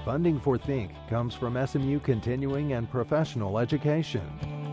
Funding for Think comes from SMU Continuing and Professional Education.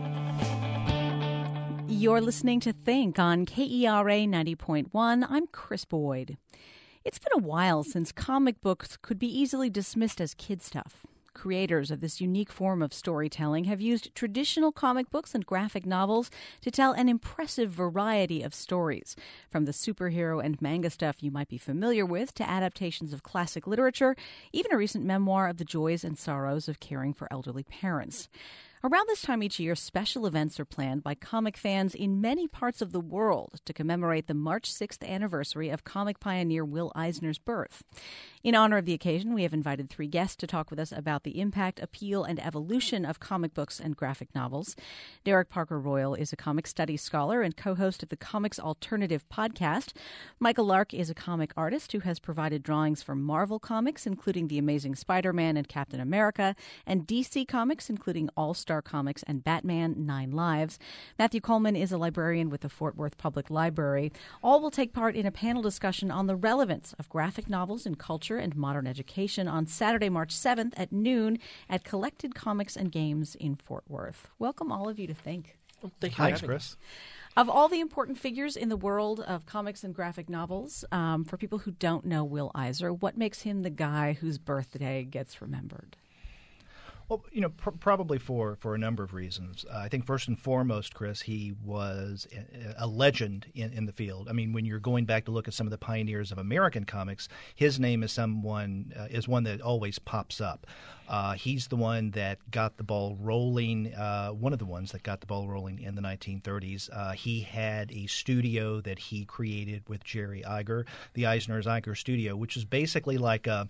You're listening to Think on KERA 90.1. I'm Chris Boyd. It's been a while since comic books could be easily dismissed as kid stuff. Creators of this unique form of storytelling have used traditional comic books and graphic novels to tell an impressive variety of stories, from the superhero and manga stuff you might be familiar with to adaptations of classic literature, even a recent memoir of the joys and sorrows of caring for elderly parents. Around this time each year, special events are planned by comic fans in many parts of the world to commemorate the March 6th anniversary of comic pioneer Will Eisner's birth. In honor of the occasion, we have invited three guests to talk with us about the impact, appeal, and evolution of comic books and graphic novels. Derek Parker Royal is a comic studies scholar and co-host of the Comics Alternative podcast. Michael Lark is a comic artist who has provided drawings for Marvel Comics, including The Amazing Spider-Man and Captain America, and DC Comics, including All-Star Comics and Batman 9 Lives. Matthew Coleman is a librarian with the Fort Worth Public Library. All will take part in a panel discussion on the relevance of graphic novels in culture and modern education on Saturday, March 7th at noon at Collected Comics and Games in Fort Worth. Welcome all of you to Think. Well, thank you. Thanks, Chris. Of all the important figures in the world of comics and graphic novels, for people who don't know Will Eisner, what makes him the guy whose birthday gets remembered? Well, probably for a number of reasons. I think first and foremost, Chris, he was a legend in the field. I mean, when you're going back to look at some of the pioneers of American comics, his name is one that always pops up. He's the one that got the ball rolling, one of the ones that got the ball rolling in the 1930s. He had a studio that he created with Jerry Iger, the Eisner's Iger Studio, which is basically like a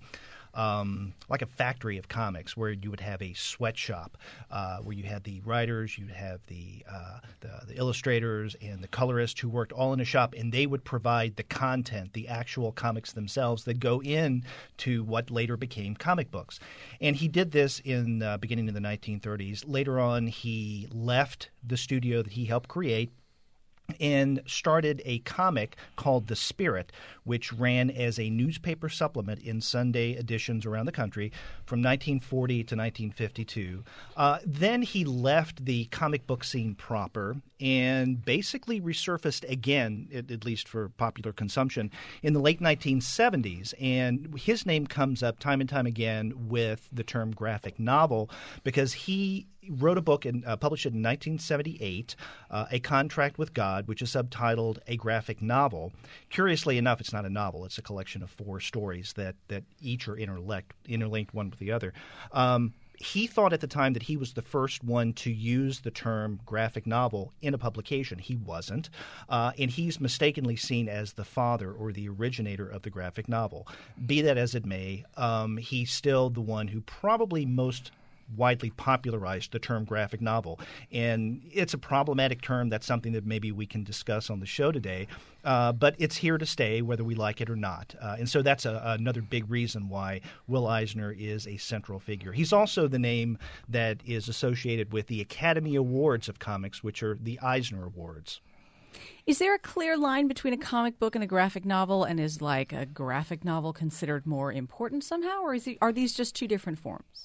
factory of comics where you would have a sweatshop where you had the writers, you'd have the illustrators and the colorists who worked all in a shop, and they would provide the content, the actual comics themselves that go in to what later became comic books. And he did this in beginning in the 1930s. Later on, he left the studio that he helped create and started a comic called The Spirit, which ran as a newspaper supplement in Sunday editions around the country from 1940 to 1952. Then he left the comic book scene proper and basically resurfaced again, at least for popular consumption, in the late 1970s. And his name comes up time and time again with the term graphic novel because he wrote a book and published it in 1978, A Contract with God, which is subtitled A Graphic Novel. Curiously enough, it's not a novel. It's a collection of 4 stories that each are interlinked one with the other. He thought at the time that he was the first one to use the term graphic novel in a publication. He wasn't. And he's mistakenly seen as the father or the originator of the graphic novel. Be that as it may, he's still the one who probably most widely popularized the term graphic novel. And it's a problematic term. That's something that maybe we can discuss on the show today. But it's here to stay whether we like it or not. And so that's another big reason why Will Eisner is a central figure. He's also the name that is associated with the Academy Awards of Comics, which are the Eisner Awards. Is there a clear line between a comic book and a graphic novel, and is like a graphic novel considered more important somehow, or are these just two different forms?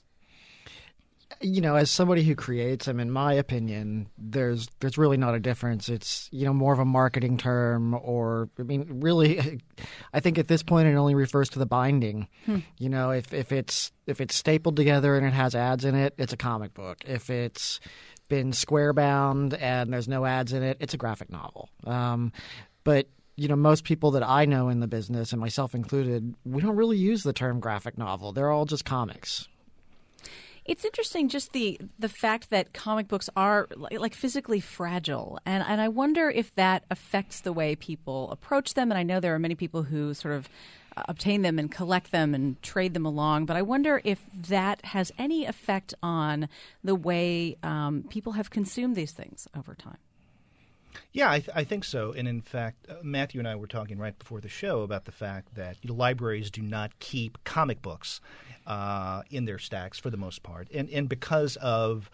As somebody who creates, in my opinion, there's really not a difference. It's, more of a marketing term really, I think at this point it only refers to the binding. If it's stapled together and it has ads in it, it's a comic book. If it's been square bound and there's no ads in it, it's a graphic novel. But most people that I know in the business, and myself included, we don't really use the term graphic novel. They're all just comics. It's interesting, just the fact that comic books are like physically fragile, and I wonder if that affects the way people approach them. And I know there are many people who sort of obtain them and collect them and trade them along, but I wonder if that has any effect on the way people have consumed these things over time. Yeah, I think so. And in fact, Matthew and I were talking right before the show about the fact that libraries do not keep comic books in their stacks for the most part. And because of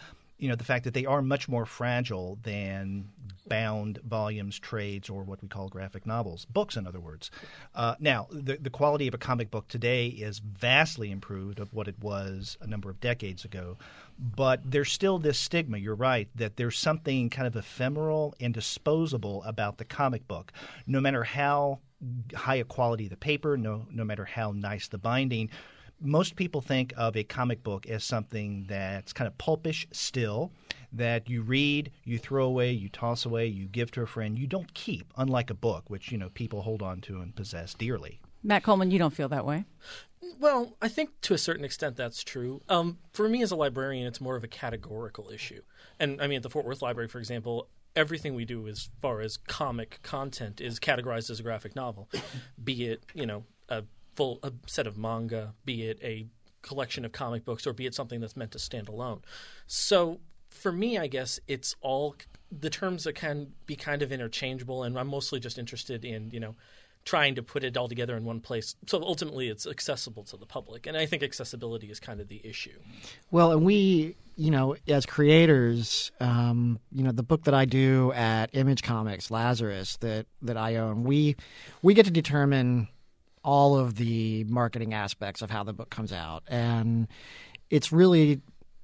the fact that they are much more fragile than bound volumes, trades, or what we call graphic novels, books, in other words. Now, the quality of a comic book today is vastly improved of what it was a number of decades ago, but there's still this stigma, you're right, that there's something kind of ephemeral and disposable about the comic book. No matter how high a quality the paper, no matter how nice the binding, most people think of a comic book as something that's kind of pulpish still, that you read, you throw away, you toss away, you give to a friend. You don't keep, unlike a book, which people hold on to and possess dearly. Matt Coleman, you don't feel that way? Well, I think to a certain extent that's true. For me as a librarian, it's more of a categorical issue. And I mean, at the Fort Worth Library, for example, everything we do as far as comic content is categorized as a graphic novel, be it, a set of manga, be it a collection of comic books, or be it something that's meant to stand alone. So for me, I guess it's all the terms that can be kind of interchangeable, and I'm mostly just interested in, trying to put it all together in one place. So ultimately it's accessible to the public. And I think accessibility is kind of the issue. Well, and we, as creators, the book that I do at Image Comics, Lazarus, that I own, we get to determine all of the marketing aspects of how the book comes out. And it's really,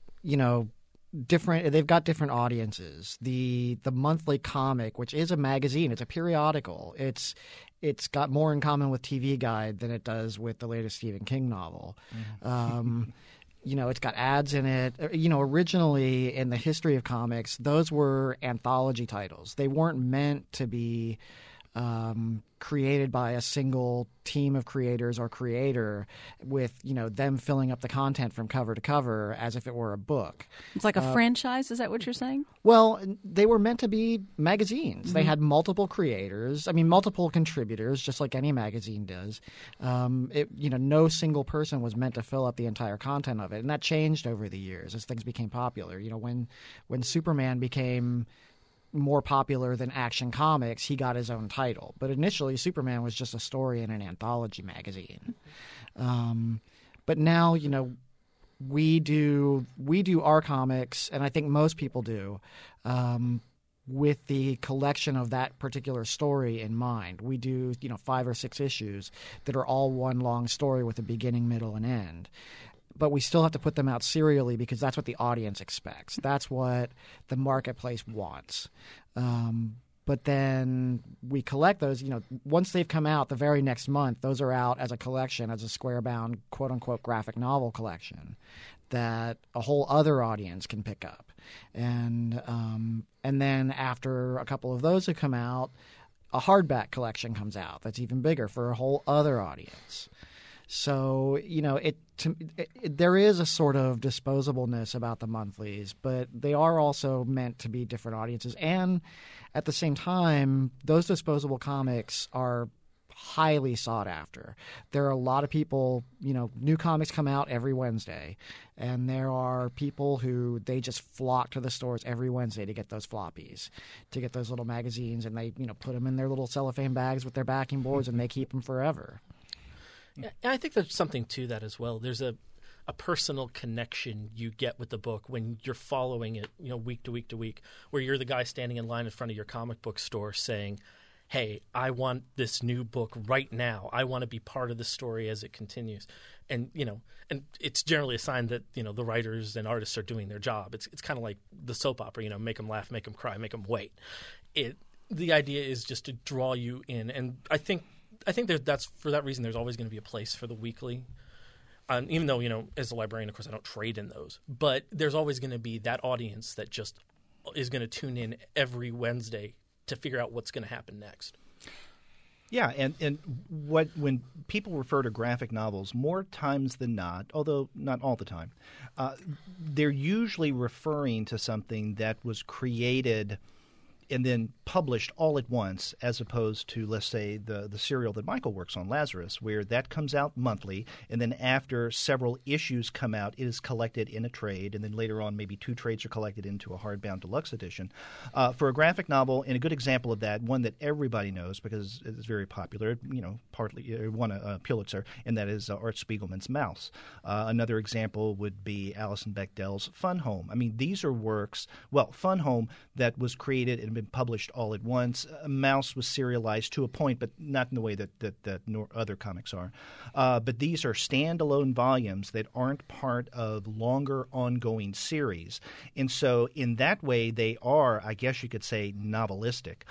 different. They've got different audiences. The monthly comic, which is a magazine, it's a periodical. It's got more in common with TV Guide than it does with the latest Stephen King novel. It's got ads in it. Originally in the history of comics, those were anthology titles. They weren't meant to be created by a single team of creators or creator with, them filling up the content from cover to cover as if it were a book. It's like a franchise? Is that what you're saying? Well, they were meant to be magazines. Mm-hmm. They had multiple creators, multiple contributors, just like any magazine does. No single person was meant to fill up the entire content of it. And that changed over the years as things became popular. When Superman became more popular than Action Comics, he got his own title. But initially, Superman was just a story in an anthology magazine. But now, we do our comics, and I think most people do, with the collection of that particular story in mind. We do, 5 or 6 issues that are all one long story with a beginning, middle, and end. But we still have to put them out serially because that's what the audience expects. That's what the marketplace wants. But then we collect those. Once they've come out the very next month, those are out as a collection, as a square-bound, quote-unquote, graphic novel collection that a whole other audience can pick up. And then after a couple of those have come out, a hardback collection comes out that's even bigger for a whole other audience. So, there is a sort of disposableness about the monthlies, but they are also meant to be different audiences. And at the same time, those disposable comics are highly sought after. There are a lot of people, new comics come out every Wednesday, and there are people who they just flock to the stores every Wednesday to get those floppies, to get those little magazines, and they, put them in their little cellophane bags with their backing boards, and they keep them forever. Yeah, I think there's something to that as well. There's a personal connection you get with the book when you're following it, week to week to week, where you're the guy standing in line in front of your comic book store saying, hey, I want this new book right now. I want to be part of the story as it continues. And, and it's generally a sign that, the writers and artists are doing their job. It's kind of like the soap opera, make them laugh, make them cry, make them wait. The idea is just to draw you in. And I think that's for that reason. There's always going to be a place for the weekly, even though as a librarian, of course, I don't trade in those. But there's always going to be that audience that just is going to tune in every Wednesday to figure out what's going to happen next. Yeah, and when people refer to graphic novels, more times than not, although not all the time, they're usually referring to something that was created and then published all at once, as opposed to, let's say, the serial that Michael works on, Lazarus, where that comes out monthly, and then after several issues come out, it is collected in a trade, and then later on maybe 2 trades are collected into a hardbound deluxe edition. For a graphic novel, and a good example of that, one that everybody knows because it's very popular, partly it won a Pulitzer, and that is Art Spiegelman's Mouse. Another example would be Alison Bechdel's Fun Home. I mean, these are works, Fun Home that was created and been published all at once. Mouse was serialized to a point, but not in the way that other comics are. But these are standalone volumes that aren't part of longer ongoing series. And so in that way, they are, I guess you could say, novelistic.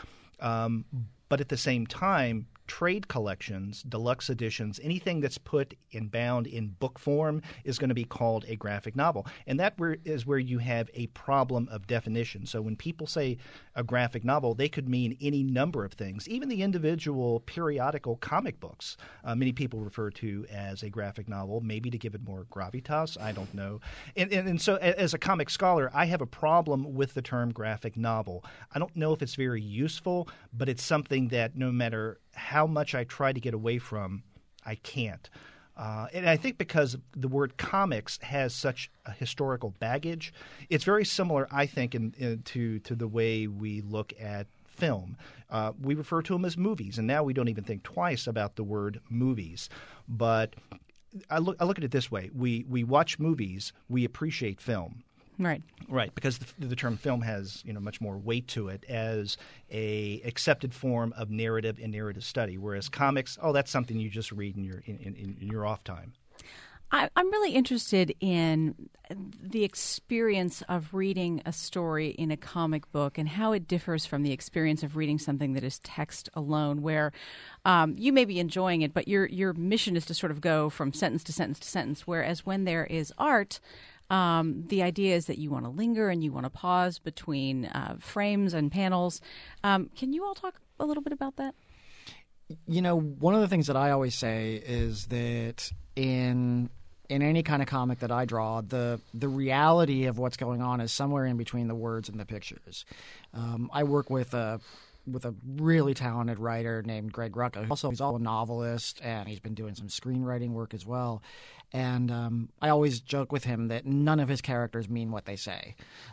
But at the same time, trade collections, deluxe editions, anything that's put and bound in book form is going to be called a graphic novel. And that is where you have a problem of definition. So when people say a graphic novel, they could mean any number of things. Even the individual periodical comic books, many people refer to as a graphic novel, maybe to give it more gravitas. I don't know. And so as a comic scholar, I have a problem with the term graphic novel. I don't know if it's very useful, but it's something that no matter how much I try to get away from, I can't. And I think because the word comics has such a historical baggage, it's very similar, I think, to the way we look at film. We refer to them as movies, and now we don't even think twice about the word movies. But I look at it this way. We watch movies, we appreciate film. Right, because the term film has much more weight to it as a accepted form of narrative and narrative study, whereas comics, that's something you just read in your off time. I'm really interested in the experience of reading a story in a comic book and how it differs from the experience of reading something that is text alone, where you may be enjoying it, but your mission is to sort of go from sentence to sentence to sentence, whereas when there is art, the idea is that you want to linger and you want to pause between frames and panels. Can you all talk a little bit about that? One of the things that I always say is that in any kind of comic that I draw, the reality of what's going on is somewhere in between the words and the pictures. I work with a really talented writer named Greg Rucka. Also, he's a novelist, and he's been doing some screenwriting work as well. And I always joke with him that none of his characters mean what they say.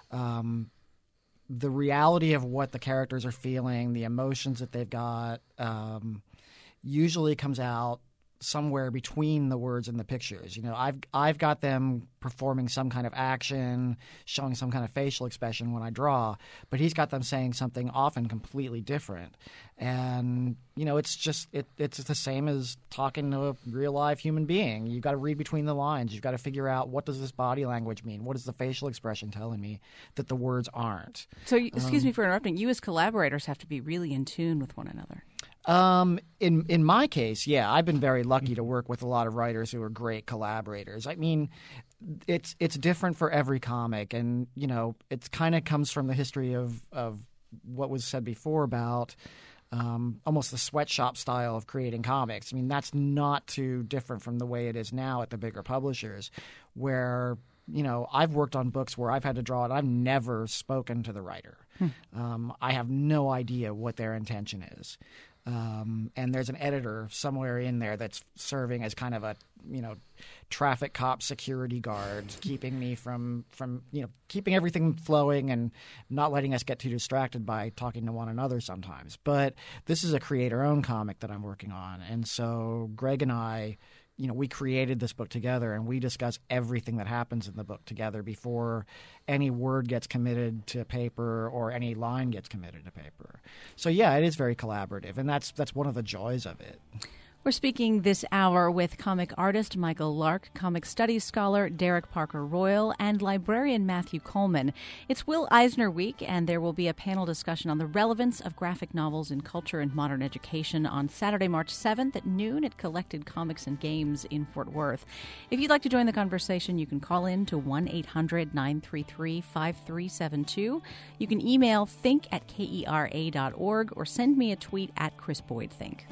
The reality of what the characters are feeling, the emotions that they've got, usually comes out somewhere between the words and the pictures. I've got them performing some kind of action, showing some kind of facial expression when I draw, but he's got them saying something often completely different. And it's just it's the same as talking to a real live human being. You've got to read between the lines. You've got to figure out, what does this body language mean? What is the facial expression telling me that the words aren't? So, excuse me for interrupting. You as collaborators have to be really in tune with one another. In my case, yeah, I've been very lucky to work with a lot of writers who are great collaborators. I mean, it's different for every comic, and it kind of comes from the history of what was said before about almost the sweatshop style of creating comics. I mean, that's not too different from the way it is now at the bigger publishers, where I've worked on books where I've had to draw it. I've never spoken to the writer. I have no idea what their intention is. And there's an editor somewhere in there that's serving as kind of a, traffic cop security guard, keeping me from keeping everything flowing and not letting us get too distracted by talking to one another sometimes. But this is a creator-owned comic that I'm working on. And so Greg and I, we created this book together, and we discuss everything that happens in the book together before any word gets committed to paper or any line gets committed to paper. So, yeah, it is very collaborative, and that's one of the joys of it. We're speaking this hour with comic artist Michael Lark, comic studies scholar Derek Parker Royal, and librarian Matthew Coleman. It's Will Eisner Week, and there will be a panel discussion on the relevance of graphic novels in culture and modern education on Saturday, March 7th at noon at Collected Comics and Games in Fort Worth. If you'd like to join the conversation, you can call in to 1-800-933-5372. You can email think@kera.org or send me a tweet at Chris Boyd Think.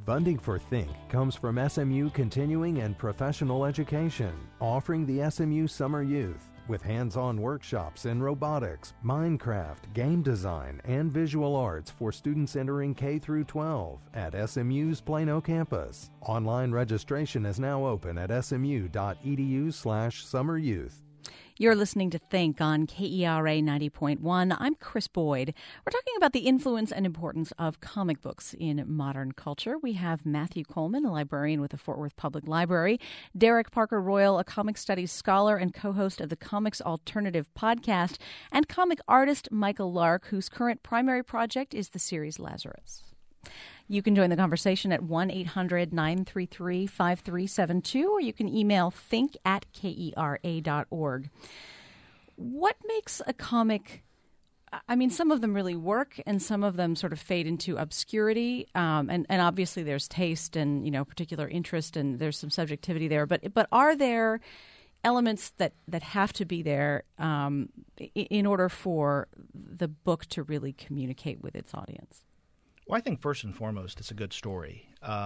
Funding for Think comes from SMU Continuing and Professional Education, offering the SMU Summer Youth with hands-on workshops in robotics, Minecraft, game design, and visual arts for students entering K through 12 at SMU's Plano campus. Online registration is now open at smu.edu/summeryouth. You're listening to Think on KERA 90.1. I'm Chris Boyd. We're talking about the influence and importance of comic books in modern culture. We have Matthew Coleman, a librarian with the Fort Worth Public Library, Derek Parker Royal, a comic studies scholar and co-host of the Comics Alternative podcast, and comic artist Michael Lark, whose current primary project is the series Lazarus. You can join the conversation at 1-800-933-5372, or you can email think@kera.org. What makes a comic, I mean, some of them really work and some of them sort of fade into obscurity, and obviously there's taste and, particular interest and there's some subjectivity there, but are there elements that have to be there in order for the book to really communicate with its audience? Well, I think first and foremost, it's a good story.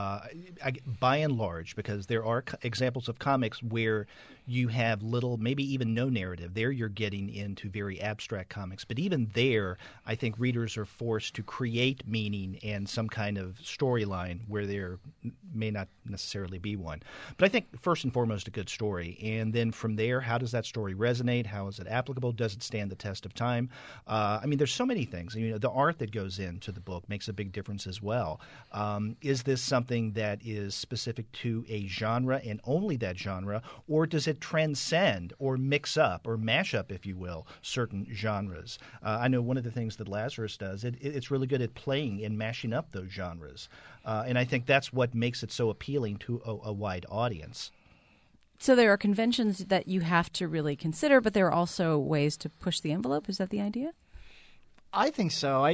By and large, because there are examples of comics where you have little, maybe even no narrative. There you're getting into very abstract comics. But even there, I think readers are forced to create meaning and some kind of storyline where there may not necessarily be one. But I think first and foremost, a good story. And then from there, how does that story resonate? How is it applicable? Does it stand the test of time? There's so many things. The art that goes into the book makes a big difference as well. Is this something that is specific to a genre and only that genre, or does it transcend or mix up or mash up, if you will, certain genres? I know one of the things that Lazarus does, it's really good at playing and mashing up those genres. And I think that's what makes it so appealing to a wide audience. So there are conventions that you have to really consider, but there are also ways to push the envelope. Is that the idea? I think so.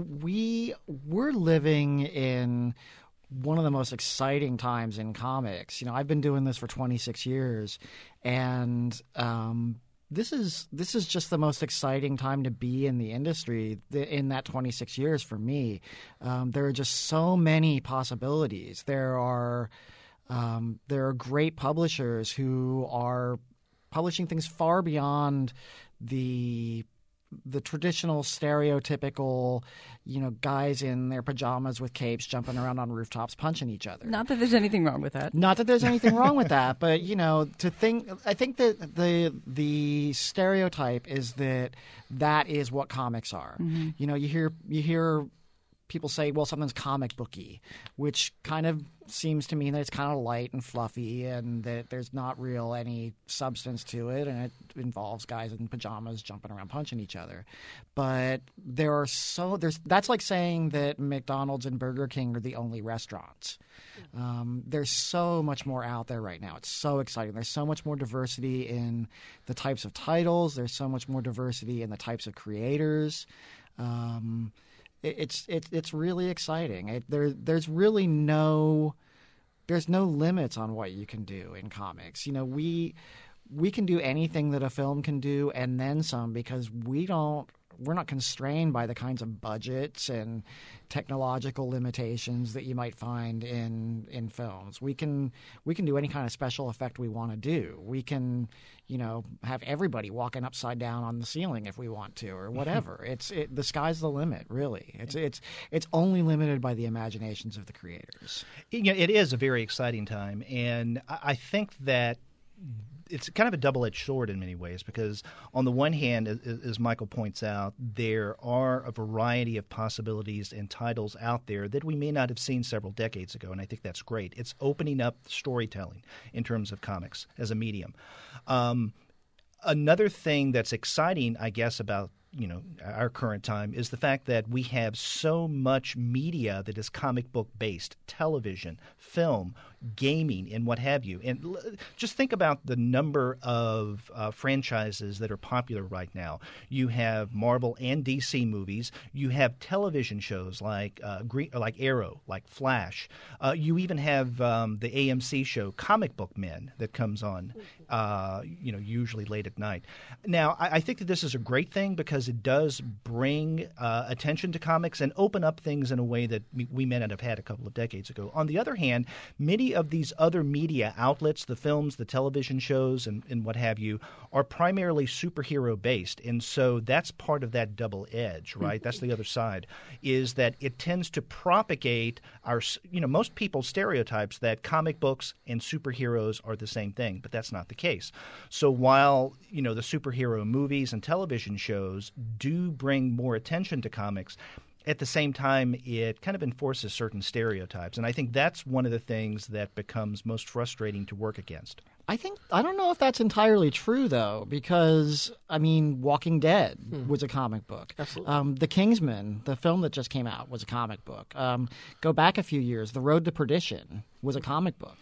We're living in one of the most exciting times in comics. I've been doing this for 26 years, and this is just the most exciting time to be in the industry in that 26 years for me. There are just so many possibilities. There are great publishers who are publishing things far beyond the traditional stereotypical, guys in their pajamas with capes jumping around on rooftops punching each other. Not that there's anything wrong with that. Not that there's anything wrong with that, but I think that the stereotype is that is what comics are. Mm-hmm. You hear people say, well, something's comic booky, which kind of seems to mean that it's kind of light and fluffy and that there's not any substance to it, and it involves guys in pajamas jumping around punching each other. But that's like saying that McDonald's and Burger King are the only restaurants. There's so much more out there right now. It's so exciting. There's so much more diversity in the types of titles. There's so much more diversity in the types of creators. It's really exciting. There's no limits on what you can do in comics. We can do anything that a film can do and then some, because we're not constrained by the kinds of budgets and technological limitations that you might find in films. We can do any kind of special effect we want to do. We can, have everybody walking upside down on the ceiling if we want to, or whatever. The sky's the limit, really. It's only limited by the imaginations of the creators. It is a very exciting time, and I think that it's kind of a double-edged sword in many ways, because on the one hand, as Michael points out, there are a variety of possibilities and titles out there that we may not have seen several decades ago, and I think that's great. It's opening up storytelling in terms of comics as a medium. Another thing that's exciting, I guess, about our current time is the fact that we have so much media that is comic book based: television, film, gaming, and what have you. And just think about the number of franchises that are popular right now. You have Marvel and DC movies. You have television shows like Arrow, like Flash. You even have the AMC show Comic Book Men that comes on, usually late at night. Now, I think that this is a great thing because it does bring attention to comics and open up things in a way that we may not have had a couple of decades ago. On the other hand, many of these other media outlets, the films, the television shows, and what have you, are primarily superhero-based. And so that's part of that double edge, right? That's the other side, is that it tends to propagate most people's stereotypes that comic books and superheroes are the same thing, but that's not the case. So while, the superhero movies and television shows do bring more attention to comics, at the same time, it kind of enforces certain stereotypes. And I think that's one of the things that becomes most frustrating to work against. I don't know if that's entirely true, though, because, Walking Dead was a comic book. Absolutely. The Kingsman, the film that just came out, was a comic book. Go back a few years, The Road to Perdition was a comic book.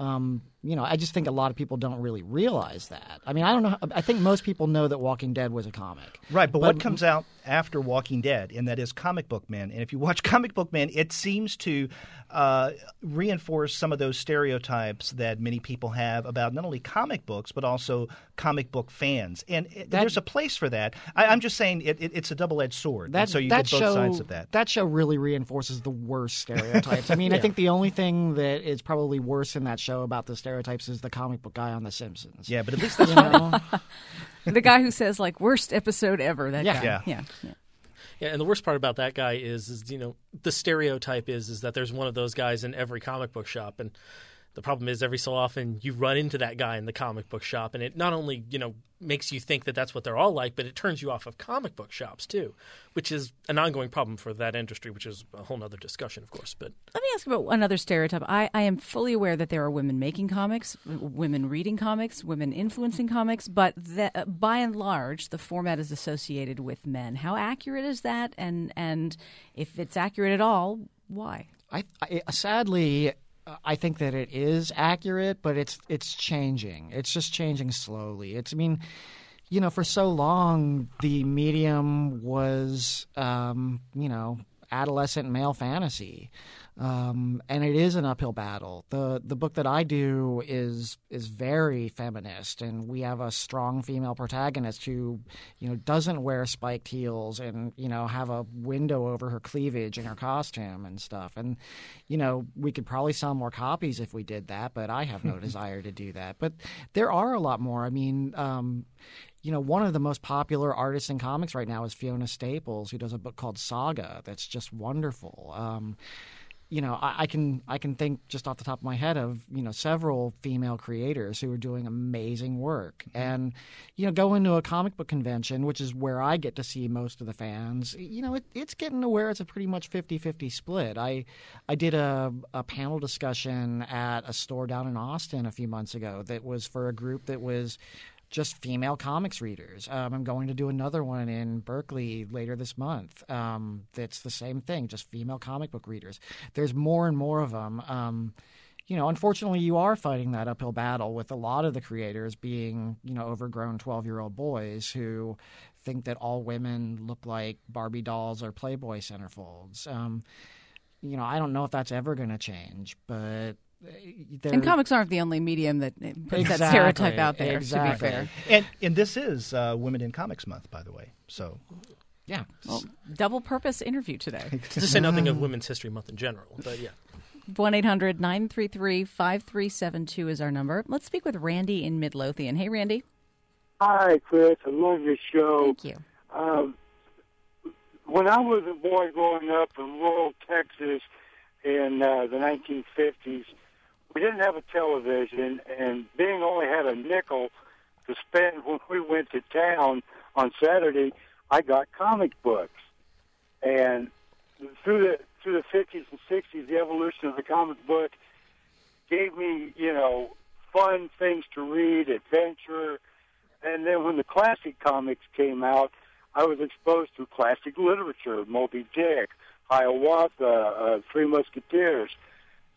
I just think a lot of people don't really realize that. I don't know. I think most people know that Walking Dead was a comic. Right, but what comes out after Walking Dead, and that is Comic Book Men. And if you watch Comic Book Men, it seems to reinforce some of those stereotypes that many people have about not only comic books, but also comic book fans. And there's a place for that. I'm just saying it's a double-edged sword. So you get both sides of that. That show really reinforces the worst stereotypes. I think the only thing that is probably worse in that show about the stereotypes is the comic book guy on The Simpsons. Yeah, but at least that's funny. The guy who says, worst episode ever, that guy. Yeah. Yeah, and the worst part about that guy is the stereotype is that there's one of those guys in every comic book shop, and the problem is every so often you run into that guy in the comic book shop, and it not only makes you think that that's what they're all like, but it turns you off of comic book shops too, which is an ongoing problem for that industry, which is a whole other discussion, of course. But let me ask about another stereotype. I am fully aware that there are women making comics, women reading comics, women influencing comics, but by and large, the format is associated with men. How accurate is that? And if it's accurate at all, why? Sadly, I think that it is accurate, but it's changing. It's just changing slowly. For so long, the medium was, adolescent male fantasy. And it is an uphill battle. The book that I do is very feminist, and we have a strong female protagonist who, doesn't wear spiked heels and, have a window over her cleavage in her costume and stuff. And, we could probably sell more copies if we did that, but I have no desire to do that. But there are a lot more. One of the most popular artists in comics right now is Fiona Staples, who does a book called Saga that's just wonderful. I can think just off the top of my head of, several female creators who are doing amazing work. And, go into a comic book convention, which is where I get to see most of the fans, it's getting to where it's a pretty much 50-50 split. I did a panel discussion at a store down in Austin a few months ago that was for a group that was just female comics readers. I'm going to do another one in Berkeley later this month. That's the same thing, just female comic book readers. There's more and more of them. Unfortunately, you are fighting that uphill battle with a lot of the creators being, overgrown 12-year-old boys who think that all women look like Barbie dolls or Playboy centerfolds. I don't know if that's ever going to change, but and comics aren't the only medium that puts that stereotype out there, to be fair. And this is Women in Comics Month, by the way. So, yeah. Well, double-purpose interview today. To say nothing of Women's History Month in general, but yeah. 1-800-933-5372 is our number. Let's speak with Randy in Midlothian. Hey, Randy. Hi, Chris. I love your show. Thank you. When I was a boy growing up in rural Texas in the 1950s, we didn't have a television, and Bing only had a nickel to spend when we went to town on Saturday. I got comic books, and through the 50s and 60s, the evolution of the comic book gave me, fun things to read, adventure, and then when the classic comics came out, I was exposed to classic literature, Moby Dick, Hiawatha, Three Musketeers.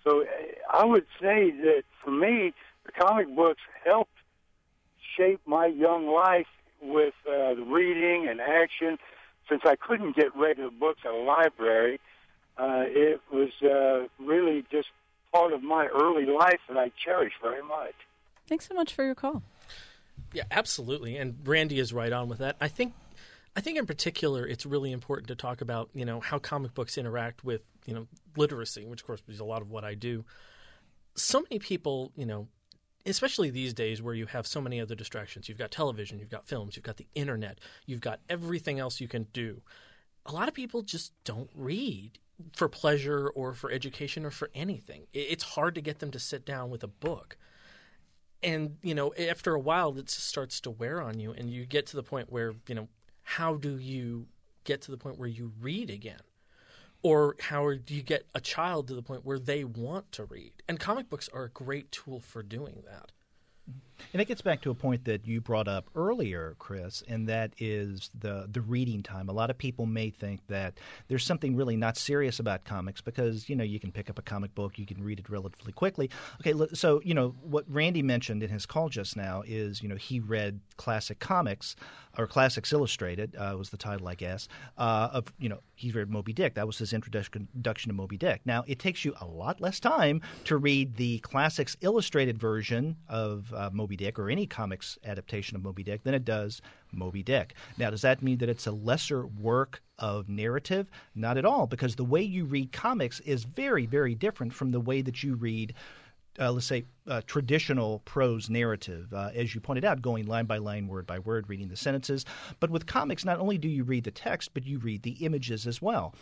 So I would say that for me, the comic books helped shape my young life with the reading and action. Since I couldn't get regular books at a library, it was really just part of my early life that I cherish very much. Thanks so much for your call. Yeah, absolutely. And Randy is right on with that. I think in particular it's really important to talk about, how comic books interact with, literacy, which of course is a lot of what I do. So many people, especially these days where you have so many other distractions. You've got television, you've got films, you've got the internet, you've got everything else you can do. A lot of people just don't read for pleasure or for education or for anything. It's hard to get them to sit down with a book. And, after a while, it just starts to wear on you, and you get to the point where, how do you get to the point where you read again? Or how do you get a child to the point where they want to read? And comic books are a great tool for doing that. And it gets back to a point that you brought up earlier, Chris, and that is the reading time. A lot of people may think that there's something really not serious about comics because, you can pick up a comic book, you can read it relatively quickly. Okay, so, what Randy mentioned in his call just now is, he read classic comics, or Classics Illustrated was the title, I guess, he read Moby Dick. That was his introduction to Moby Dick. Now, it takes you a lot less time to read the Classics Illustrated version of Moby Dick or any comics adaptation of Moby Dick than it does Moby Dick. Now, does that mean that it's a lesser work of narrative? Not at all, because the way you read comics is very, very different from the way that you read let's say, traditional prose narrative, as you pointed out, going line by line, word by word, reading the sentences. But with comics, not only do you read the text, but you read the images as well.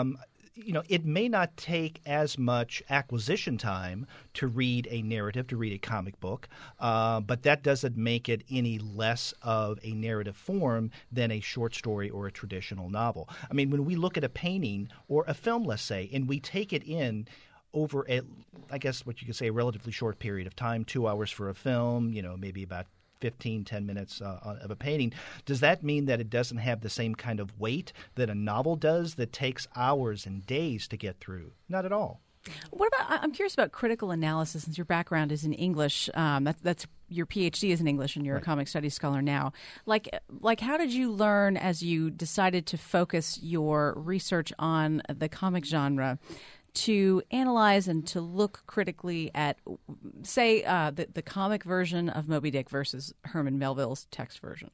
It may not take as much acquisition time to read a narrative, to read a comic book, but that doesn't make it any less of a narrative form than a short story or a traditional novel. I mean, when we look at a painting or a film, let's say, and we take it in over I guess what you could say a relatively short period of time, 2 hours for a film, maybe about 10 minutes of a painting. Does that mean that it doesn't have the same kind of weight that a novel does that takes hours and days to get through? Not at all. What about? I'm curious about critical analysis, since your background is in English. That's your PhD is in English, and you're a comic studies scholar now. Like, how did you learn as you decided to focus your research on the comic genre to analyze and to look critically at, say, the comic version of Moby Dick versus Herman Melville's text version?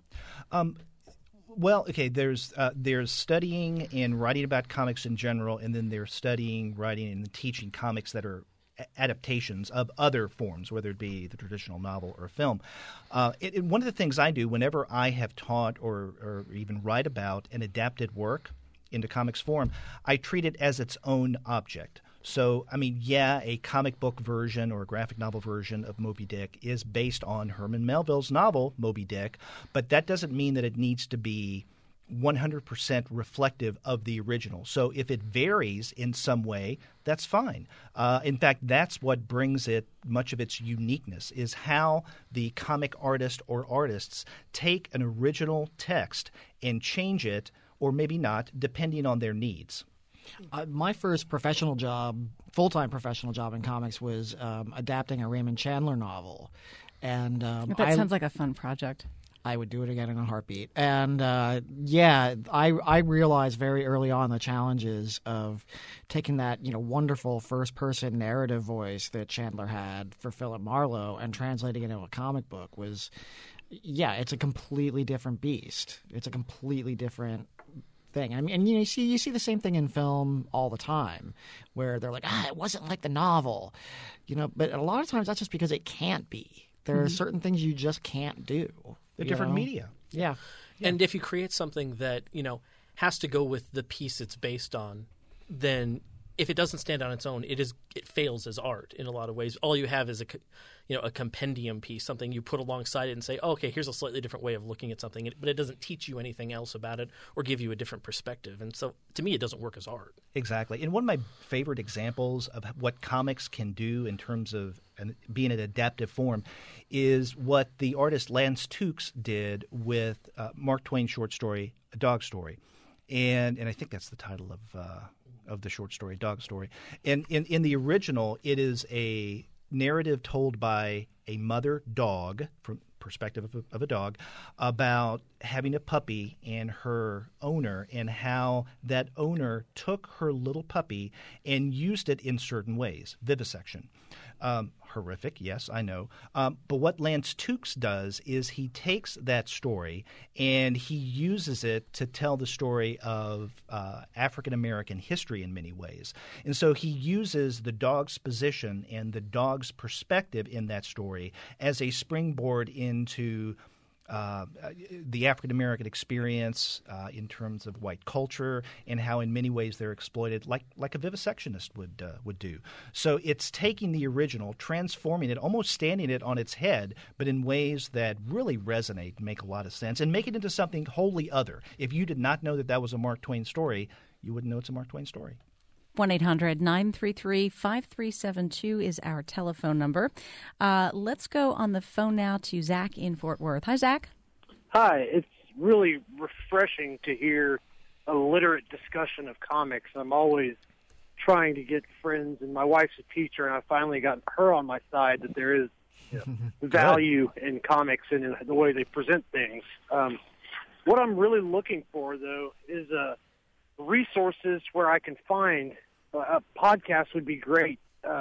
Well, okay, there's studying and writing about comics in general, and then there's studying, writing, and teaching comics that are adaptations of other forms, whether it be the traditional novel or film. One of the things I do whenever I have taught or even write about an adapted work into comics form, I treat it as its own object. So, I mean, a comic book version or a graphic novel version of Moby Dick is based on Herman Melville's novel, Moby Dick, but that doesn't mean that it needs to be 100% reflective of the original. So if it varies in some way, that's fine. In fact, that's what brings it much of its uniqueness, is how the comic artist or artists take an original text and change it, or maybe not, depending on their needs. My first professional job, full-time professional job in comics, was adapting a Raymond Chandler novel. And that sounds like a fun project. I would do it again in a heartbeat. And I realized very early on the challenges of taking that wonderful first-person narrative voice that Chandler had for Philip Marlowe and translating it into a comic book was, it's a completely different beast. It's a completely different thing. I mean, and you see the same thing in film all the time, where they're like, it wasn't like the novel, But a lot of times that's just because it can't be. There are certain things you just can't do. They're different media. Yeah. And if you create something that has to go with the piece it's based on, then if it doesn't stand on its own, it fails as art in a lot of ways. All you have is a compendium piece, something you put alongside it and say, okay, here's a slightly different way of looking at something, but it doesn't teach you anything else about it or give you a different perspective. And so, to me, it doesn't work as art. Exactly. And one of my favorite examples of what comics can do in terms of being an adaptive form is what the artist Lance Tukes did with Mark Twain's short story, A Dog Story. And I think that's the title of of the short story, Dog Story. And in the original, it is a narrative told by a mother dog, from perspective of a dog, about having a puppy and her owner, and how that owner took her little puppy and used it in certain ways. Vivisection. Horrific, yes, I know. But what Lance Tukes does is he takes that story and he uses it to tell the story of African-American history in many ways. And so he uses the dog's position and the dog's perspective in that story as a springboard into the African-American experience in terms of white culture, and how in many ways they're exploited like a vivisectionist would do. So it's taking the original, transforming it, almost standing it on its head, but in ways that really resonate and make a lot of sense, and make it into something wholly other. If you did not know that was a Mark Twain story, you wouldn't know it's a Mark Twain story. 1-800-933-5372 is our telephone number. Let's go on the phone now to Zach in Fort Worth. Hi, Zach. Hi. It's really refreshing to hear a literate discussion of comics. I'm always trying to get friends, and my wife's a teacher, and I finally got her on my side that there is value in comics and in the way they present things. What I'm really looking for, though, is resources where I can find a podcast would be great.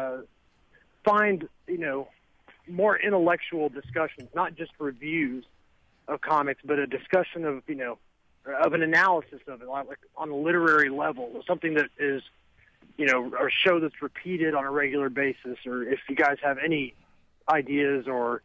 Find, more intellectual discussions, not just reviews of comics, but a discussion of, of an analysis of it, like on a literary level, something that is, or a show that's repeated on a regular basis, or if you guys have any ideas or,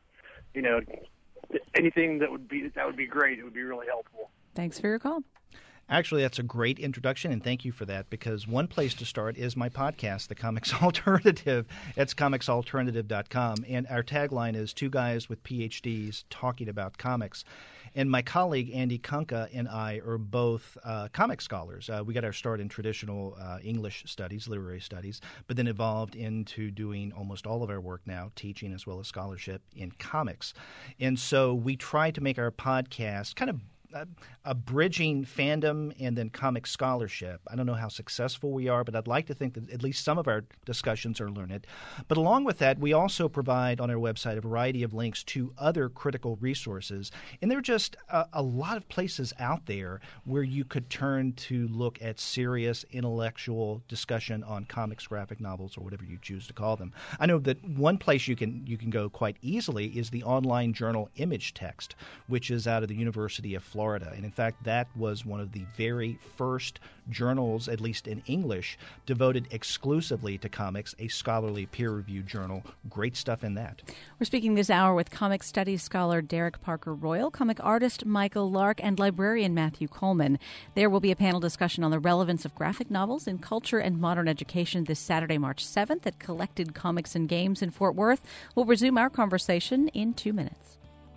anything that would be great. It would be really helpful. Thanks for your call. Actually, that's a great introduction, and thank you for that, because one place to start is my podcast, The Comics Alternative. It's comicsalternative.com, and our tagline is two guys with PhDs talking about comics. And my colleague, Andy Kunka, and I are both comic scholars. We got our start in traditional English studies, literary studies, but then evolved into doing almost all of our work now, teaching as well as scholarship in comics. And so we try to make our podcast kind of a bridging fandom and then comic scholarship. I don't know how successful we are, but I'd like to think that at least some of our discussions are learned. But along with that, we also provide on our website a variety of links to other critical resources. And there are just a lot of places out there where you could turn to look at serious intellectual discussion on comics, graphic novels, or whatever you choose to call them. I know that one place you can go quite easily is the online journal Image Text, which is out of the University of Florida. And in fact, that was one of the very first journals, at least in English, devoted exclusively to comics, a scholarly peer-reviewed journal. Great stuff in that. We're speaking this hour with comic studies scholar Derek Parker Royal, comic artist Michael Lark, and librarian Matthew Coleman. There will be a panel discussion on the relevance of graphic novels in culture and modern education this Saturday, March 7th at Collected Comics and Games in Fort Worth. We'll resume our conversation in 2 minutes.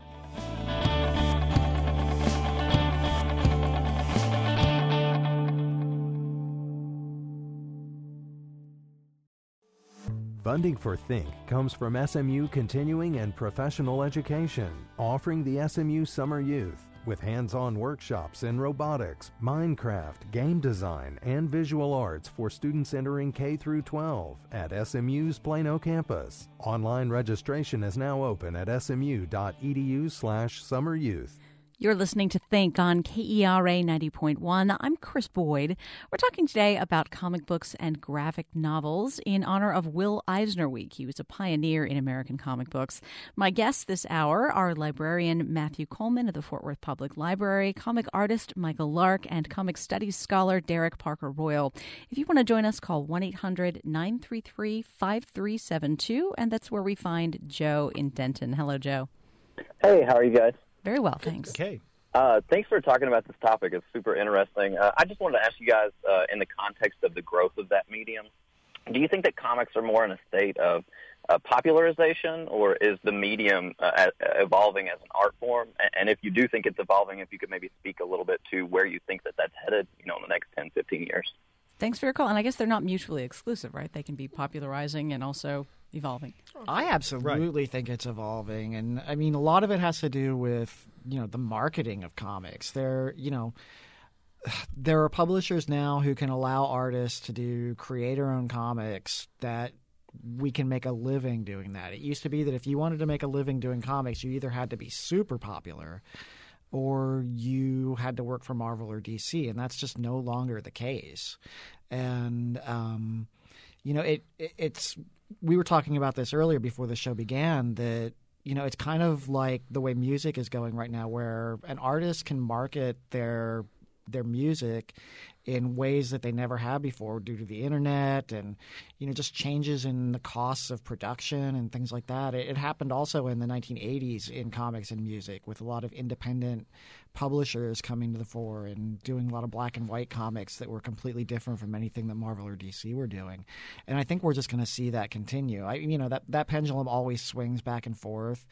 Funding for Think comes from SMU Continuing and Professional Education, offering the SMU Summer Youth with hands-on workshops in robotics, Minecraft, game design, and visual arts for students entering K through 12 at SMU's Plano campus. Online registration is now open at smu.edu/summeryouth. You're listening to Think on KERA 90.1. I'm Chris Boyd. We're talking today about comic books and graphic novels in honor of Will Eisner Week. He was a pioneer in American comic books. My guests this hour are librarian Matthew Coleman of the Fort Worth Public Library, comic artist Michael Lark, and comic studies scholar Derek Parker Royal. If you want to join us, call 1-800-933-5372, and that's where we find Joe in Denton. Hello, Joe. Hey, how are you guys? Very well, thanks. Okay. Thanks for talking about this topic. It's super interesting. I just wanted to ask you guys, in the context of the growth of that medium, do you think that comics are more in a state of popularization, or is the medium evolving as an art form? And if you do think it's evolving, if you could maybe speak a little bit to where you think that that's headed, in the next 10, 15 years. Thanks for your call. And I guess they're not mutually exclusive, right? They can be popularizing and also evolving. I absolutely think it's evolving. And I mean, a lot of it has to do with, the marketing of comics. there are publishers now who can allow artists to do creator-owned comics that we can make a living doing that. It used to be that if you wanted to make a living doing comics, you either had to be super popular or you had to work for Marvel or DC, and that's just no longer the case. And it's we were talking about this earlier before the show began, that it's kind of like the way music is going right now, where an artist can market their music in ways that they never have before due to the internet and just changes in the costs of production and things like that. It happened also in the 1980s in comics and music, with a lot of independent publishers coming to the fore and doing a lot of black and white comics that were completely different from anything that Marvel or DC were doing. And I think we're just going to see that continue. That pendulum always swings back and forth,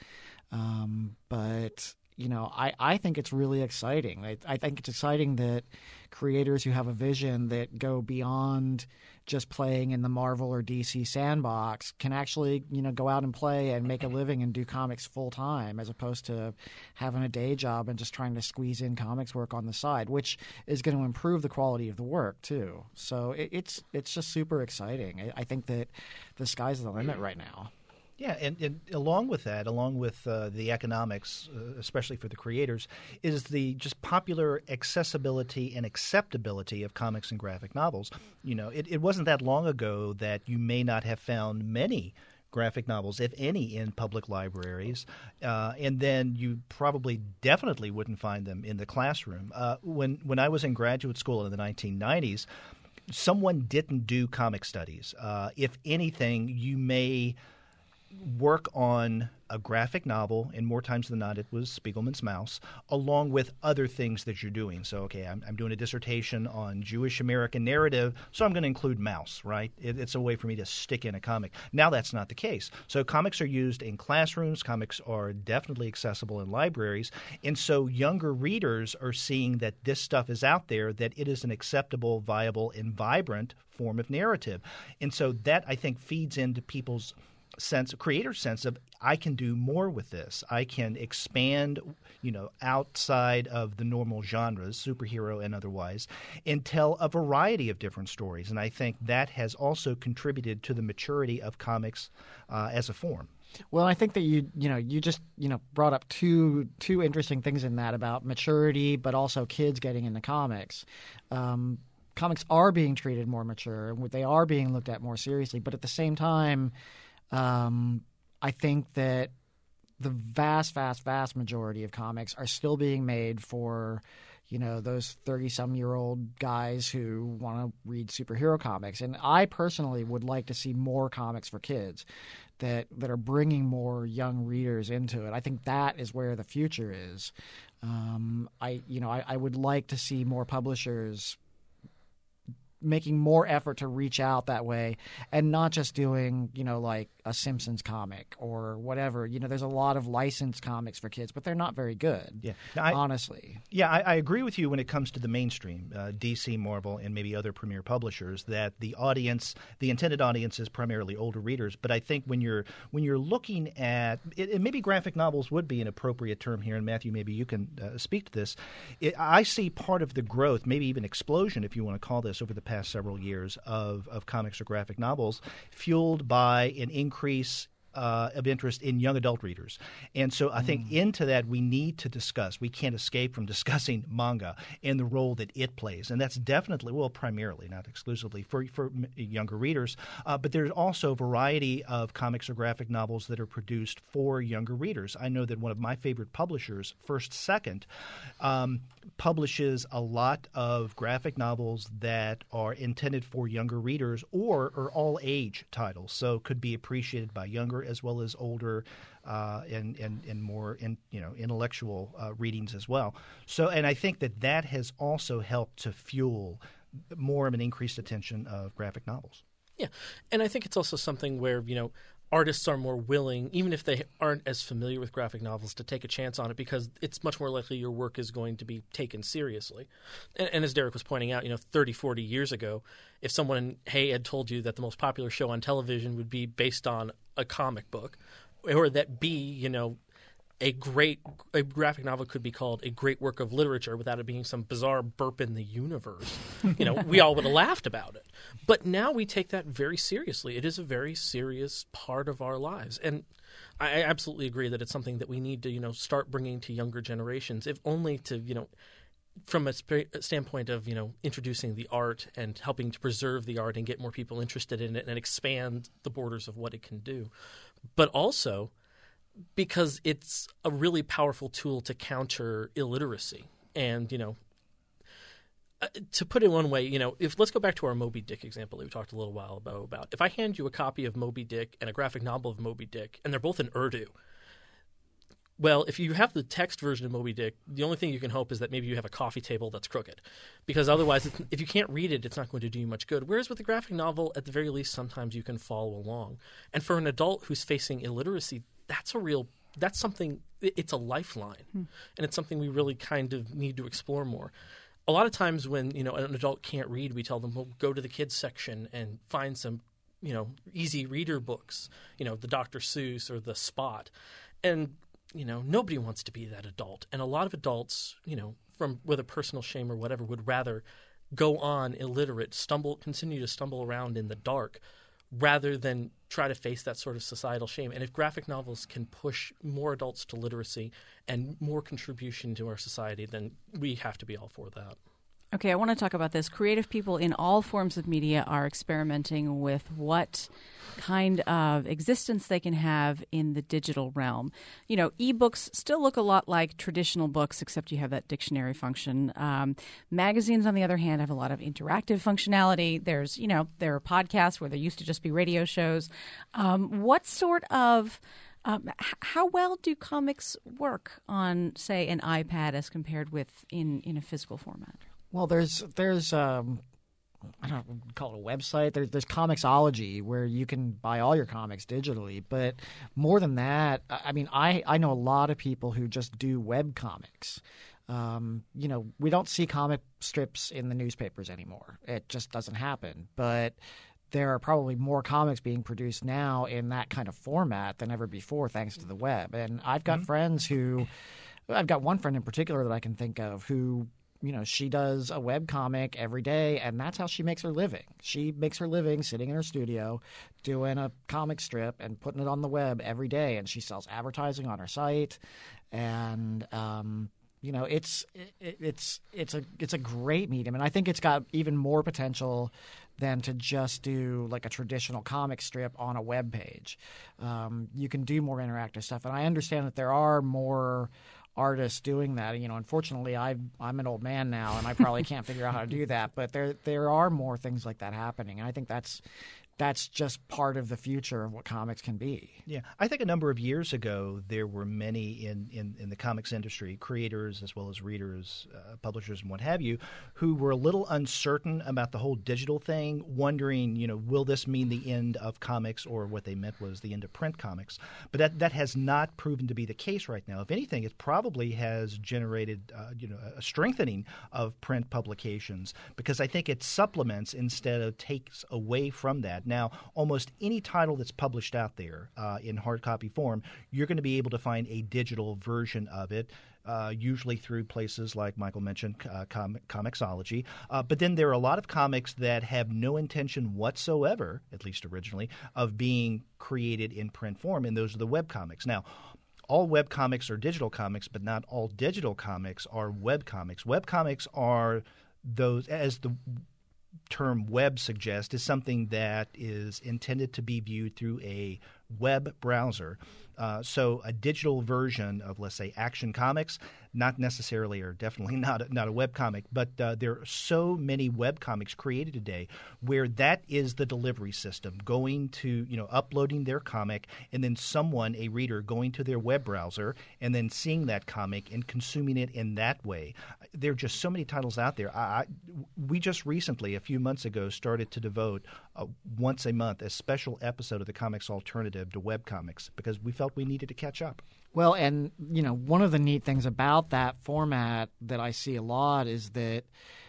but I think it's really exciting. I think it's exciting that creators who have a vision that go beyond just playing in the Marvel or DC sandbox can actually, go out and play and make a living and do comics full time, as opposed to having a day job and just trying to squeeze in comics work on the side, which is going to improve the quality of the work too. So it's just super exciting. I think that the sky's the limit right now. Yeah, and along with that, along with the economics, especially for the creators, is the just popular accessibility and acceptability of comics and graphic novels. It wasn't that long ago that you may not have found many graphic novels, if any, in public libraries, and then you probably definitely wouldn't find them in the classroom. When I was in graduate school in the 1990s, someone didn't do comic studies. If anything, you may work on a graphic novel, and more times than not it was Spiegelman's Mouse, along with other things that you're doing. So, okay, I'm doing a dissertation on Jewish American narrative, so I'm going to include Mouse, right? It's a way for me to stick in a comic. Now that's not the case. So comics are used in classrooms. Comics are definitely accessible in libraries. And so younger readers are seeing that this stuff is out there, that it is an acceptable, viable, and vibrant form of narrative. And so that, I think, feeds into people's creator sense of, I can do more with this. I can expand, outside of the normal genres, superhero and otherwise, and tell a variety of different stories. And I think that has also contributed to the maturity of comics as a form. Well, I think that you just brought up two interesting things in that about maturity, but also kids getting into comics. Comics are being treated more mature, and they are being looked at more seriously. But at the same time, I think that the vast majority of comics are still being made for, those 30-some-year-old guys who want to read superhero comics. And I personally would like to see more comics for kids that are bringing more young readers into it. I think that is where the future is. I would like to see more publishers making more effort to reach out that way, and not just doing, like a Simpsons comic or whatever. There's a lot of licensed comics for kids, but they're not very good. Yeah, honestly. Yeah, I agree with you when it comes to the mainstream, DC, Marvel, and maybe other premier publishers, that the intended audience is primarily older readers. But I think when you're looking at it, and maybe graphic novels would be an appropriate term here, and Matthew, maybe you can speak to this. I see part of the growth, maybe even explosion, if you want to call this, over the past several years of comics or graphic novels, fueled by an increase of interest in young adult readers. And so I think into that we need to discuss. We can't escape from discussing manga and the role that it plays. And that's definitely, well, primarily, not exclusively, for younger readers. But there's also a variety of comics or graphic novels that are produced for younger readers. I know that one of my favorite publishers, First Second, publishes a lot of graphic novels that are intended for younger readers or are all-age titles, so could be appreciated by younger as well as older and more intellectual readings as well. So, and I think that has also helped to fuel more of an increased attention of graphic novels. Yeah, and I think it's also something where, artists are more willing, even if they aren't as familiar with graphic novels, to take a chance on it, because it's much more likely your work is going to be taken seriously. And as Derek was pointing out, 30, 40 years ago, if someone, had told you that the most popular show on television would be based on a comic book, or that B, a graphic novel could be called a great work of literature without it being some bizarre burp in the universe. We all would have laughed about it. But now we take that very seriously. It is a very serious part of our lives. And I absolutely agree that it's something that we need to, start bringing to younger generations, if only to, from a standpoint of, introducing the art and helping to preserve the art and get more people interested in it and expand the borders of what it can do. But also because it's a really powerful tool to counter illiteracy. And, to put it one way, let's go back to our Moby Dick example that we talked a little while ago about. If I hand you a copy of Moby Dick and a graphic novel of Moby Dick, and they're both in Urdu, well, if you have the text version of Moby Dick, the only thing you can hope is that maybe you have a coffee table that's crooked. Because otherwise, if you can't read it, it's not going to do you much good. Whereas with the graphic novel, at the very least, sometimes you can follow along. And for an adult who's facing illiteracy, that's something, it's a lifeline. And it's something we really kind of need to explore more. A lot of times when, an adult can't read, we tell them, well, go to the kids section and find some, easy reader books, the Dr. Seuss or the Spot. And nobody wants to be that adult. And a lot of adults, from whether personal shame or whatever, would rather go on illiterate, continue to stumble around in the dark rather than try to face that sort of societal shame. And if graphic novels can push more adults to literacy and more contribution to our society, then we have to be all for that. Okay, I want to talk about this. Creative people in all forms of media are experimenting with what kind of existence they can have in the digital realm. Ebooks still look a lot like traditional books, except you have that dictionary function. Magazines, on the other hand, have a lot of interactive functionality. There are podcasts where there used to just be radio shows. What sort of how well do comics work on, say, an iPad as compared with in a physical format? Well, there's I don't call it a website. There's Comixology where you can buy all your comics digitally. But more than that, I know a lot of people who just do web comics. We don't see comic strips in the newspapers anymore. It just doesn't happen. But there are probably more comics being produced now in that kind of format than ever before, thanks to the web. And I've got friends I've got one friend in particular that I can think of who, she does a web comic every day, and that's how she makes her living. She makes her living sitting in her studio doing a comic strip and putting it on the web every day, and she sells advertising on her site. And it's a great medium, and I think it's got even more potential than to just do like a traditional comic strip on a web page. You can do more interactive stuff, and I understand that there are more artists doing that. Unfortunately, I'm an old man now, and I probably can't figure out how to do that. But there are more things like that happening, and I think that's just part of the future of what comics can be. Yeah, I think a number of years ago there were many in the comics industry, creators as well as readers, publishers, and what have you, who were a little uncertain about the whole digital thing, wondering, will this mean the end of comics, or what they meant was the end of print comics. But that has not proven to be the case right now. If anything, it probably has generated a strengthening of print publications, because I think it supplements instead of takes away from that. Now, almost any title that's published out there in hard copy form, you're going to be able to find a digital version of it, usually through places like Michael mentioned, Comixology. But then there are a lot of comics that have no intention whatsoever, at least originally, of being created in print form, and those are the web comics. Now, all web comics are digital comics, but not all digital comics are web comics. Web comics are those, as the term web suggests, is something that is intended to be viewed through a web browser. So a digital version of, let's say, Action Comics, not necessarily or definitely not a web comic, but there are so many web comics created today where that is the delivery system, going to, uploading their comic, and then someone, a reader, going to their web browser and then seeing that comic and consuming it in that way. There are just so many titles out there. We just recently, a few months ago, started to devote once a month a special episode of the Comics Alternative to web comics because we felt we needed to catch up. Well, and one of the neat things about that format that I see a lot is that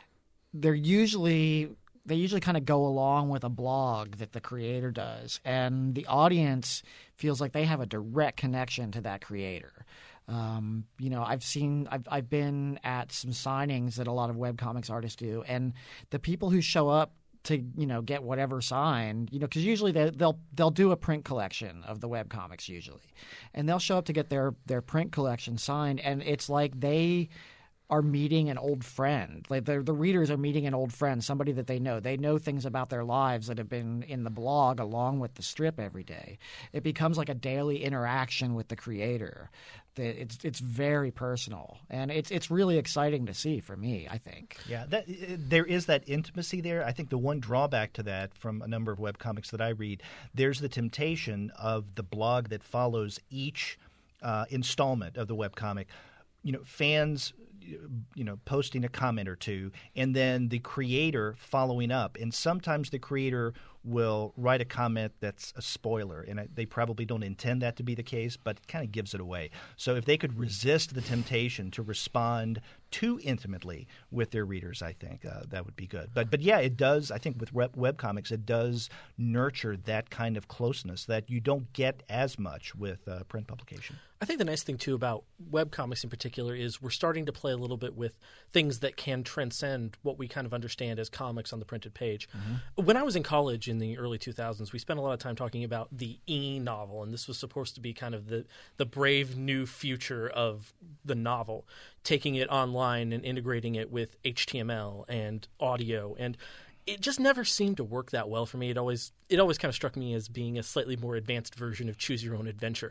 they usually kind of go along with a blog that the creator does, and the audience feels like they have a direct connection to that creator. I've been at some signings that a lot of webcomics artists do, and the people who show up to get whatever signed, because usually they'll do a print collection of the webcomics usually, and they'll show up to get their print collection signed, and it's like they are meeting an old friend. Like the readers are meeting an old friend, somebody that they know. They know things about their lives that have been in the blog along with the strip every day. It becomes like a daily interaction with the creator. It's very personal, and it's really exciting to see for me, I think. Yeah, there is that intimacy there. I think the one drawback to that from a number of webcomics that I read, there's the temptation of the blog that follows each installment of the webcomic. Fans posting a comment or two, and then the creator following up. And sometimes the creator will write a comment that's a spoiler, and they probably don't intend that to be the case, but it kind of gives it away. So if they could resist the temptation to respond too intimately with their readers, I think that would be good. But yeah, it does. I think with webcomics, it does nurture that kind of closeness that you don't get as much with print publication. I think the nice thing, too, about webcomics in particular is we're starting to play a little bit with things that can transcend what we kind of understand as comics on the printed page. Mm-hmm. When I was in college in the early 2000s, we spent a lot of time talking about the e-novel, and this was supposed to be kind of the brave new future of the novel, taking it online and integrating it with HTML and audio, and it just never seemed to work that well for me. It always kind of struck me as being a slightly more advanced version of Choose Your Own Adventure.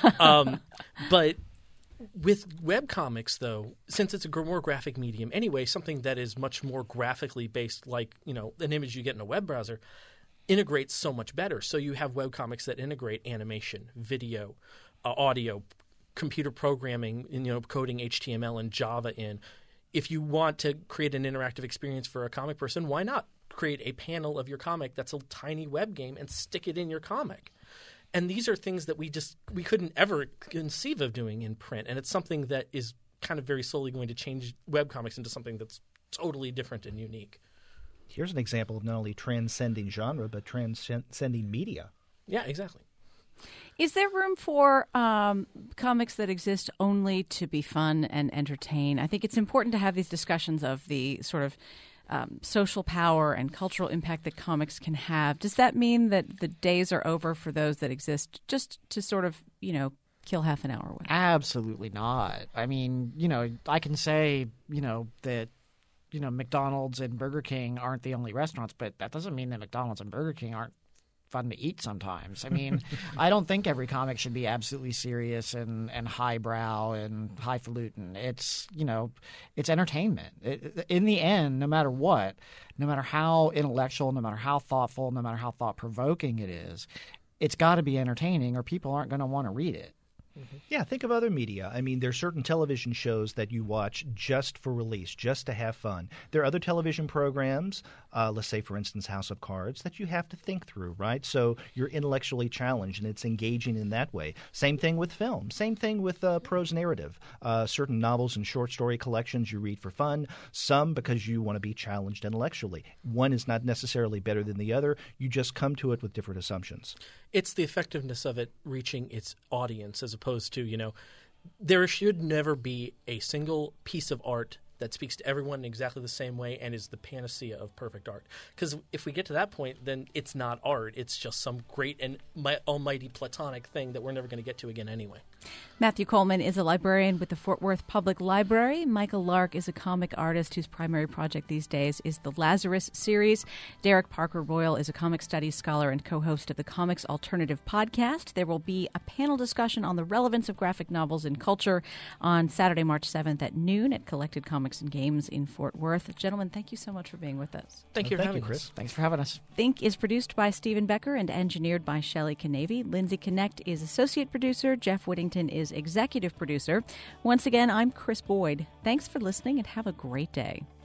But with webcomics, though, since it's a more graphic medium anyway, something that is much more graphically based, like an image you get in a web browser, integrates so much better. So you have webcomics that integrate animation, video, audio, computer programming, coding HTML and Java in. If you want to create an interactive experience for a comic person, why not create a panel of your comic that's a tiny web game and stick it in your comic? And these are things that we couldn't ever conceive of doing in print. And it's something that is kind of very slowly going to change webcomics into something that's totally different and unique. Here's an example of not only transcending genre, but transcending media. Yeah, exactly. Is there room for comics that exist only to be fun and entertain? I think it's important to have these discussions of the sort of social power and cultural impact that comics can have. Does that mean that the days are over for those that exist just to sort of, kill half an hour with? Absolutely not. I mean, I can say, that McDonald's and Burger King aren't the only restaurants, but that doesn't mean that McDonald's and Burger King aren't fun to eat sometimes. I mean, I don't think every comic should be absolutely serious and highbrow and highfalutin. It's, it's entertainment. In the end, no matter what, no matter how intellectual, no matter how thoughtful, no matter how thought-provoking it is, it's got to be entertaining or people aren't going to want to read it. Mm-hmm. Yeah, think of other media. I mean, there are certain television shows that you watch just for release, just to have fun. There are other television programs, let's say, for instance, House of Cards, that you have to think through, right? So you're intellectually challenged, and it's engaging in that way. Same thing with film. Same thing with prose narrative. Certain novels and short story collections you read for fun, some because you want to be challenged intellectually. One is not necessarily better than the other. You just come to it with different assumptions. It's the effectiveness of it reaching its audience as opposed to, there should never be a single piece of art that speaks to everyone in exactly the same way and is the panacea of perfect art. Because if we get to that point, then it's not art. It's just some great and almighty platonic thing that we're never going to get to again anyway. Matthew Coleman is a librarian with the Fort Worth Public Library. Michael Lark is a comic artist whose primary project these days is the Lazarus series. Derek Parker Royal is a comic studies scholar and co-host of the Comics Alternative podcast. There will be a panel discussion on the relevance of graphic novels in culture on Saturday, March 7th at noon at Collected Comics and Games in Fort Worth. Gentlemen, thank you so much for being with us. Thank you for having us. Thanks for having us. Think is produced by Stephen Becker and engineered by Shelley Canavy. Lindsay Connect is associate producer. Jeff Whittington is executive producer. Once again, I'm Chris Boyd. Thanks for listening and have a great day.